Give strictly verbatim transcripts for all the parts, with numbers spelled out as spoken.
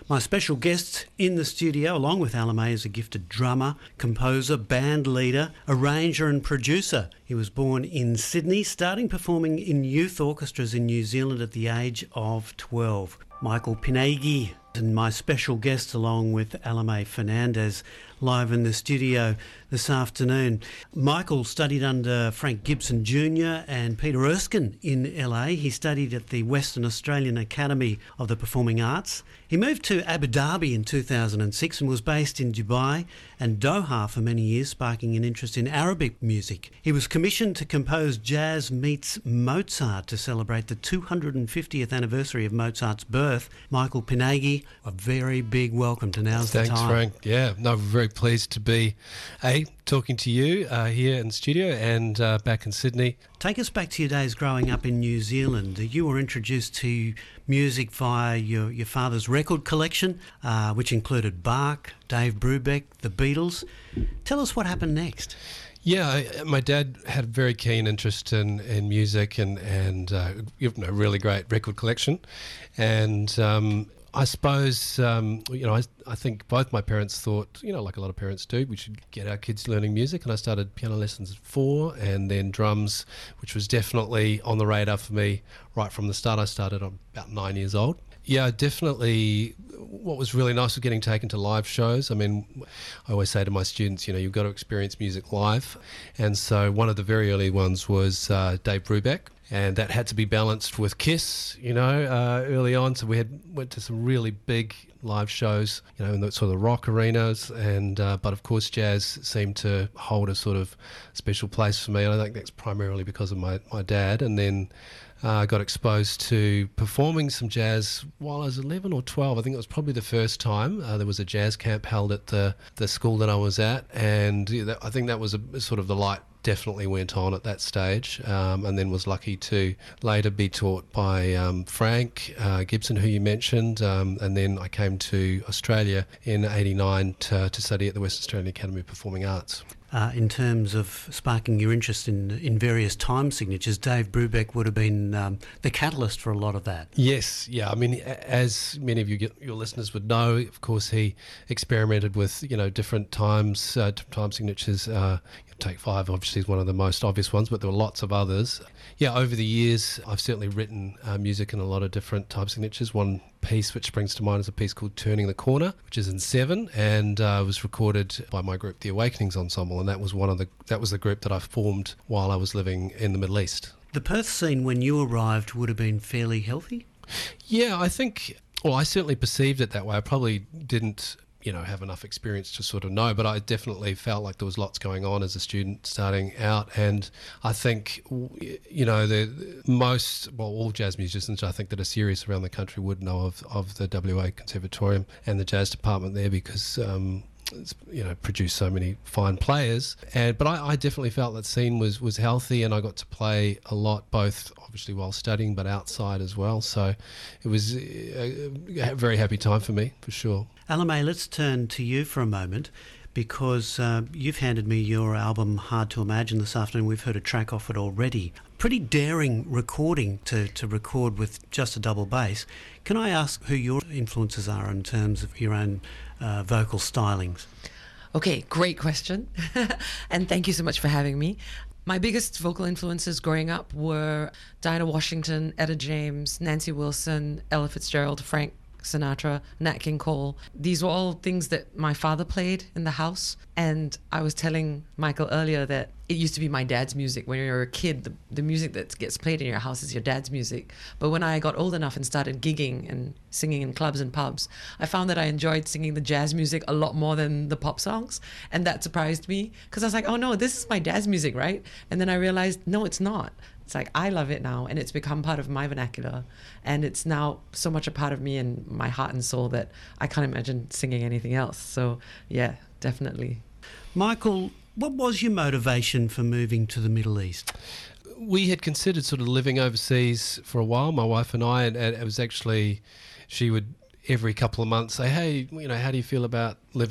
My special guest in the studio, along with Alamé, is a gifted drummer, composer, band leader, arranger and producer. He was born in Sydney, starting performing in youth orchestras in New Zealand at the age of twelve. Michael Pineagi, and my special guest, along with Alamé Fernandez, live in the studio this afternoon. Michael studied under Frank Gibson Junior and Peter Erskine in L A. He studied at the Western Australian Academy of the Performing Arts. He moved to Abu Dhabi in two thousand six and was based in Dubai and Doha for many years, sparking an interest in Arabic music. He was commissioned to compose Jazz Meets Mozart to celebrate the two hundred fiftieth anniversary of Mozart's birth. Michael Pineagi, a very big welcome to Now's Thanks, the Time. Frank. Yeah, no, very pleased to be a talking to you uh, here in studio and uh, back in Sydney. Take us back to your days growing up in New Zealand. You were introduced to music via your, your father's record collection, uh, which included Bach, Dave Brubeck, the Beatles. Tell us what happened next. Yeah, I, my dad had a very keen interest in, in music and, and uh, you know, really great record collection. And um, I suppose, um, you know, I, I think both my parents thought, you know, like a lot of parents do, we should get our kids learning music. And I started piano lessons at four and then drums, which was definitely on the radar for me right from the start. I started on about nine years old. Yeah, definitely. What was really nice was getting taken to live shows. I mean, I always say to my students, you know, you've got to experience music live. And so one of the very early ones was uh, Dave Brubeck. And that had to be balanced with Kiss, you know, uh, early on. So we had went to some really big live shows, you know, in the sort of rock arenas. And uh, but of course, jazz seemed to hold a sort of special place for me. And I think that's primarily because of my, my dad. And then I uh, got exposed to performing some jazz while I was eleven or twelve. I think it was probably the first time. Uh, there was a jazz camp held at the, the school that I was at. And yeah, that, I think that was a, sort of the light definitely went on at that stage, um, and then was lucky to later be taught by um, Frank uh, Gibson, who you mentioned, um, and then I came to Australia in eighty-nine to, to study at the Western Australian Academy of Performing Arts. Uh, in terms of sparking your interest in in various time signatures, Dave Brubeck would have been um, the catalyst for a lot of that. Yes, yeah. I mean, as many of you, your listeners would know, of course, he experimented with, you know, different times, uh, time signatures. Uh, Take Five obviously is one of the most obvious ones, but there were lots of others. Yeah, over the years, I've certainly written uh, music in a lot of different time signatures. One piece which springs to mind is a piece called Turning the Corner, which is in seven, and uh, was recorded by my group, The Awakenings Ensemble, and that was one of the that was the group that I formed while I was living in the Middle East. The Perth scene when you arrived would have been fairly healthy? Yeah, I think, well, I certainly perceived it that way. I probably didn't, you know, have enough experience to sort of know, but I definitely felt like there was lots going on as a student starting out. And I think, you know, the most, well, all jazz musicians I think that are serious around the country would know of, of the W A Conservatorium and the jazz department there, because um, it's, you know, produced so many fine players. And but I, I definitely felt that scene was was healthy, and I got to play a lot, both obviously while studying but outside as well. So it was a, a very happy time for me, for sure. Alamé, let's turn to you for a moment, because uh, you've handed me your album Hard to Imagine this afternoon. We've heard a track off it already. Pretty daring recording to, to record with just a double bass. Can I ask who your influences are in terms of your own uh, vocal stylings? Okay, great question. And thank you so much for having me. My biggest vocal influences growing up were Dinah Washington, Etta James, Nancy Wilson, Ella Fitzgerald, Frank Sinatra, Nat King Cole. These were all things that my father played in the house. And I was telling Michael earlier that it used to be my dad's music. When you're a kid, the, the music that gets played in your house is your dad's music. But when I got old enough and started gigging and singing in clubs and pubs, I found that I enjoyed singing the jazz music a lot more than the pop songs. And that surprised me, because I was like, oh no, this is my dad's music, right? And then I realized, no, it's not. It's like, I love it now, and it's become part of my vernacular, and it's now so much a part of me and my heart and soul that I can't imagine singing anything else. So yeah, definitely. Michael, what was your motivation for moving to the Middle East? We had considered sort of living overseas for a while, my wife and I, and it was actually, she would every couple of months say, hey, you know, how do you feel about living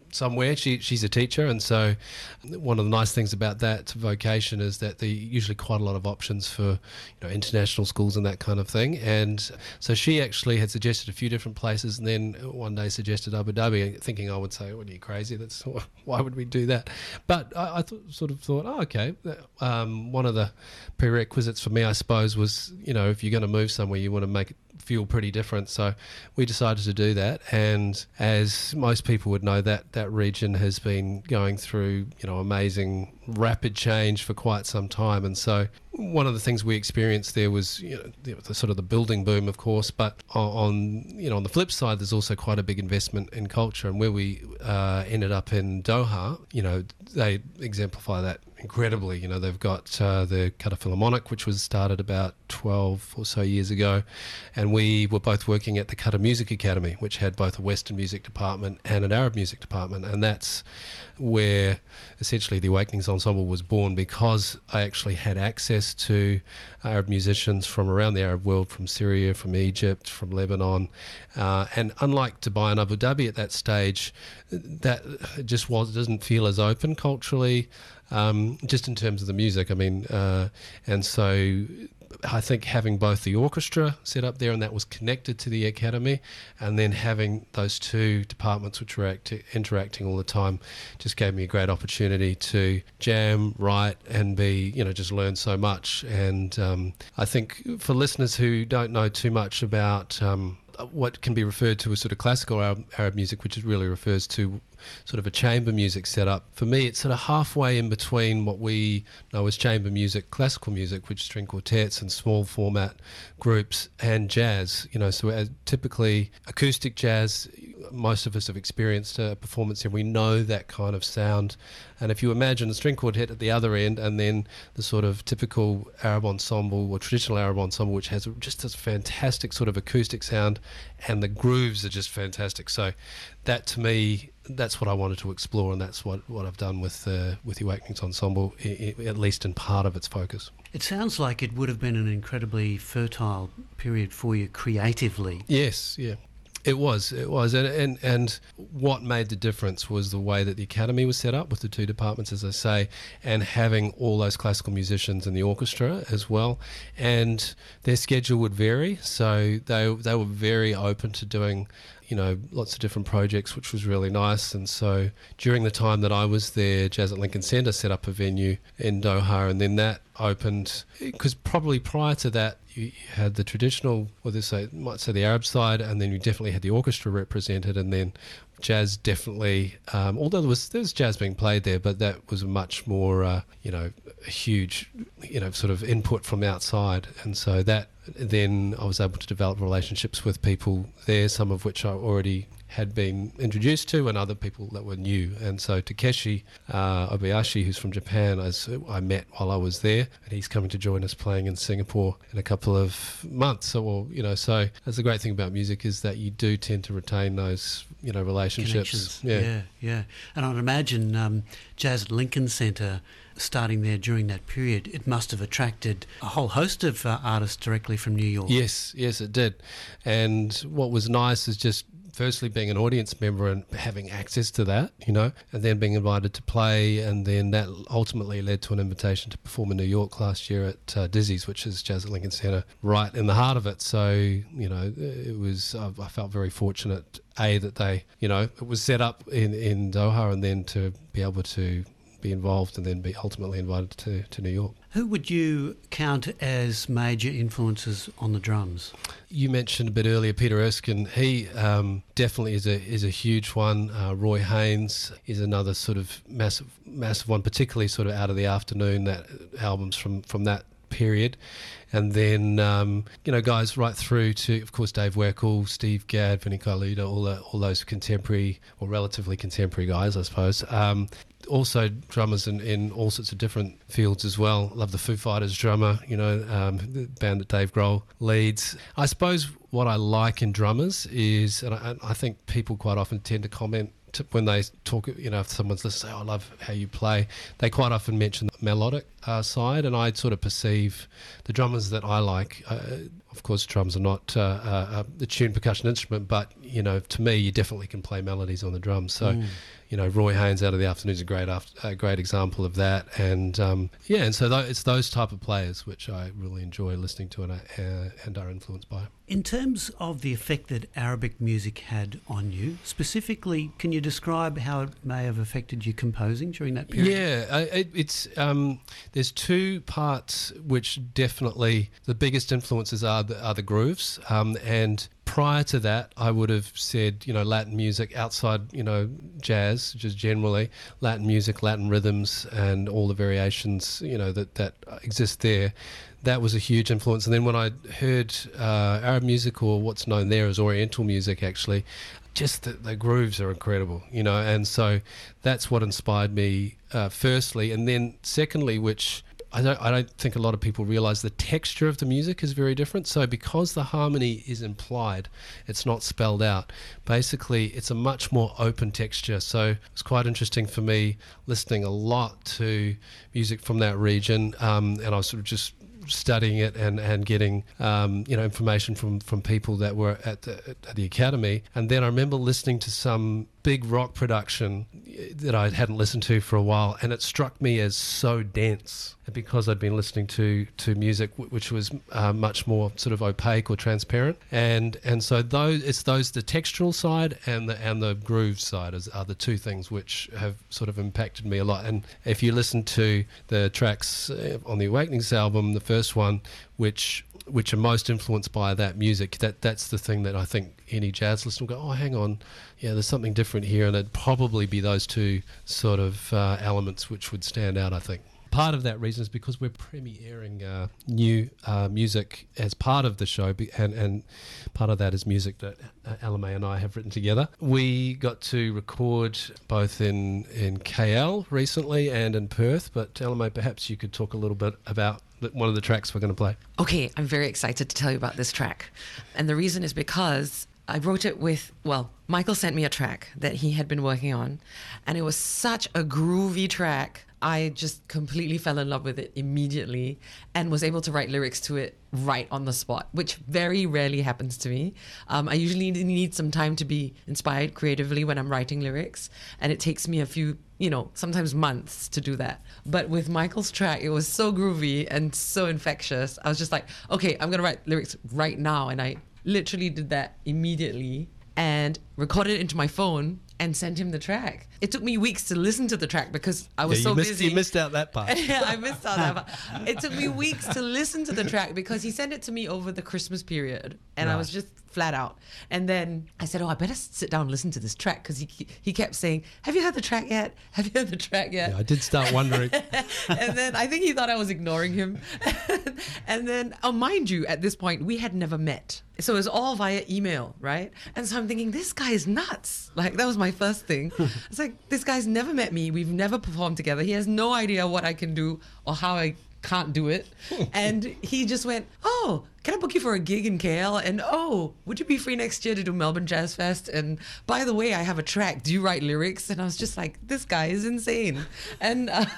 somewhere. She she's a teacher, and so one of the nice things about that vocation is that there are usually quite a lot of options for, you know, international schools and that kind of thing. And so she actually had suggested a few different places, and then one day suggested Abu Dhabi, thinking I would say, "What, are you crazy? That's why would we do that?" But I, I th- sort of thought, oh, okay. Um, one of the prerequisites for me, I suppose, was, you know, if you're going to move somewhere, you want to make it feel pretty different. So we decided to do that, and as most people would know, that that region has been going through, you know, amazing rapid change for quite some time. And so one of the things we experienced there was, you know, the, the sort of the building boom, of course, but on, you know, on the flip side, there's also quite a big investment in culture. And where we uh, ended up in Doha, you know, they exemplify that incredibly. You know, they've got uh, the Qatar Philharmonic, which was started about twelve or so years ago, and we were both working at the Qatar Music Academy, which had both a Western music department and an Arab music department. And that's where essentially the Awakenings Ensemble was born, because I actually had access to Arab musicians from around the Arab world, from Syria, from Egypt, from Lebanon, uh, and unlike Dubai and Abu Dhabi at that stage, that just was doesn't feel as open culturally, um, just in terms of the music. I mean, uh, and so I think having both the orchestra set up there, and that was connected to the academy, and then having those two departments which were act- interacting all the time, just gave me a great opportunity to jam, write, and be, you know, just learn so much. And um, I think for listeners who don't know too much about um, what can be referred to as sort of classical Arab, Arab music, which really refers to sort of a chamber music setup. For me, it's sort of halfway in between what we know as chamber music, classical music, which is string quartets and small format groups, and jazz. You know, so as typically acoustic jazz, most of us have experienced a performance and we know that kind of sound. And if you imagine a string quartet at the other end, and then the sort of typical Arab ensemble or traditional Arab ensemble, which has just this fantastic sort of acoustic sound, and the grooves are just fantastic. So that, to me, that's what I wanted to explore, and that's what, what I've done with uh, with the Awakenings Ensemble, I- I- at least in part of its focus. It sounds like it would have been an incredibly fertile period for you creatively. Yes, yeah. It was, it was. And, and and what made the difference was the way that the academy was set up with the two departments, as I say, and having all those classical musicians in the orchestra as well. And their schedule would vary, so they they were very open to doing, you know, lots of different projects, which was really nice. And so during the time that I was there, Jazz at Lincoln Center set up a venue in Doha, and then that opened, because probably prior to that you had the traditional, or this say, might say the Arab side, and then you definitely had the orchestra represented, and then jazz definitely, um, although there was there was jazz being played there, but that was a much more, uh, you know, a huge, you know, sort of input from outside. And so that, then I was able to develop relationships with people there, some of which I already had been introduced to, and other people that were new. And so Takeshi uh, Obayashi, who's from Japan, as I met while I was there, and he's coming to join us playing in Singapore in a couple of months. So, well, you know, so that's the great thing about music, is that you do tend to retain those, you know, relationships. Yeah. yeah, yeah. And I'd imagine um, Jazz at Lincoln Center, starting there during that period, it must have attracted a whole host of uh, artists directly from New York. Yes, yes, it did. And what was nice is just firstly being an audience member and having access to that, you know, and then being invited to play, and then that ultimately led to an invitation to perform in New York last year at uh, Dizzy's, which is Jazz at Lincoln Center, right in the heart of it. So, you know, it was, I, I felt very fortunate, A, that they, you know, it was set up in, in Doha, and then to be able to be involved and then be ultimately invited to, to New York. Who would you count as major influences on the drums? You mentioned a bit earlier Peter Erskine. He um, definitely is a is a huge one. Uh, Roy Haynes is another sort of massive massive one, particularly sort of Out of the Afternoon, that albums from, from that period. And then, um, you know, guys right through to, of course, Dave Weckl, Steve Gadd, Vinny Colaiuta, all, the, all those contemporary, or relatively contemporary guys, I suppose. Um, also drummers in, in all sorts of different fields as well. Love the Foo Fighters drummer, you know, um, the band that Dave Grohl leads. I suppose what I like in drummers is, and I, I think people quite often tend to comment to, when they talk, you know, if someone's listening, say, oh, I love how you play, they quite often mention the melodic uh, side, and I sort of perceive the drummers that I like, uh, Of course, drums are not uh, uh, a tuned percussion instrument, but, you know, to me, you definitely can play melodies on the drums. So, mm. you know, Roy Haynes out of the Afternoon is a great, after, a great example of that. And, um, yeah, and so th- it's those type of players which I really enjoy listening to and, uh, and are influenced by. In terms of the effect that Arabic music had on you, specifically, can you describe how it may have affected you composing during that period? Yeah, it, it's um, there's two parts which definitely the biggest influences are the, are the grooves, um, and prior to that, I would have said, you know, Latin music outside, you know, jazz, just generally Latin music, Latin rhythms, and all the variations, you know, that that exist there. That was a huge influence. And then when I heard uh, Arab music, or what's known there as Oriental music, actually, just the, the grooves are incredible, you know. And so that's what inspired me, uh, firstly. And then secondly, which I don't, I don't think a lot of people realise, the texture of the music is very different. So because the harmony is implied, it's not spelled out. Basically, it's a much more open texture. So it's quite interesting for me listening a lot to music from that region, um, and I was sort of just studying it and, and getting um, you know, information from, from people that were at the, at the academy. And then I remember listening to some big rock production that I hadn't listened to for a while, and it struck me as so dense, because I'd been listening to to music w- which was uh, much more sort of opaque or transparent, and and so those it's those the textural side and the and the groove side is, are the two things which have sort of impacted me a lot. And if you listen to the tracks on the Awakenings album, the first one, which which are most influenced by that music, that that's the thing that I think any jazz listener will go, oh, hang on, yeah, there's something different here, and it'd probably be those two sort of uh, elements which would stand out, I think. Part of that reason is because we're premiering uh, new uh, music as part of the show, and, and part of that is music that uh, Alame and I have written together. We got to record both in, in K L recently and in Perth, but Alame, perhaps you could talk a little bit about one of the tracks we're going to play. Okay, I'm very excited to tell you about this track. And the reason is because I wrote it with, well, Michael sent me a track that he had been working on, and it was such a groovy track. I just completely fell in love with it immediately and was able to write lyrics to it right on the spot, which very rarely happens to me. Um, I usually need some time to be inspired creatively when I'm writing lyrics, and it takes me a few, you know, sometimes months to do that. But with Michael's track, it was so groovy and so infectious. I was just like, okay, I'm going to write lyrics right now. And I literally did that immediately and recorded it into my phone and sent him the track. It took me weeks to listen to the track because I was yeah, so missed, busy. You missed out that part. Yeah, I missed out that part. It took me weeks to listen to the track because he sent it to me over the Christmas period, and right. I was just flat out. And then I said, oh, I better sit down and listen to this track, because he he kept saying, have you heard the track yet? Have you heard the track yet? Yeah, I did start wondering. And then I think he thought I was ignoring him. And then, oh, mind you, at this point, we had never met. So it was all via email, right? And so I'm thinking, this guy is nuts. Like, that was my first thing. It's like, this guy's never met me. We've never performed together. He has no idea what I can do or how I can't do it. And he just went, oh, can I book you for a gig in K L? And oh, would you be free next year to do Melbourne Jazz Fest? And by the way, I have a track. Do you write lyrics? And I was just like, this guy is insane. And uh,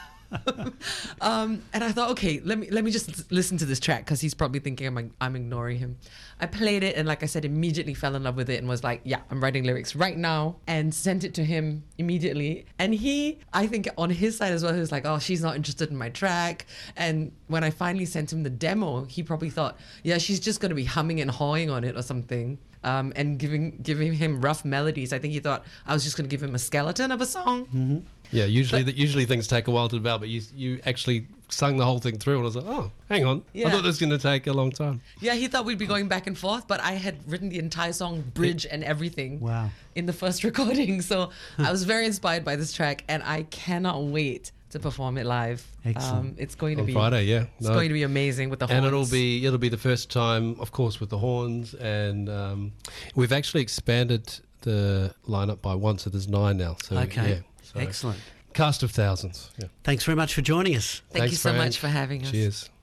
um, and I thought, okay, let me let me just listen to this track, because he's probably thinking I'm I'm ignoring him. I played it, and like I said, immediately fell in love with it and was like, yeah, I'm writing lyrics right now, and sent it to him immediately. And he, I think on his side as well, he was like, oh, she's not interested in my track. And when I finally sent him the demo, he probably thought, yeah, she's just going to be humming and hawing on it or something. Um, and giving giving him rough melodies. I think he thought I was just going to give him a skeleton of a song. Mm-hmm. Yeah, usually but, the, usually things take a while to develop, but you you actually sung the whole thing through, and I was like, oh, hang on. Yeah. I thought this was going to take a long time. Yeah, he thought we'd be going back and forth, but I had written the entire song, bridge and everything, wow, in the first recording. So I was very inspired by this track, and I cannot wait to perform it live. Excellent. Um, it's going to On be Friday, yeah. It's no. going to be amazing with the horns. And it'll be it'll be the first time, of course, with the horns, and um, we've actually expanded the lineup by one, so there's nine now. So okay, yeah, so excellent. Cast of thousands. Yeah. Thanks very much for joining us. Thank Thanks, you so Fran. much for having us. Cheers.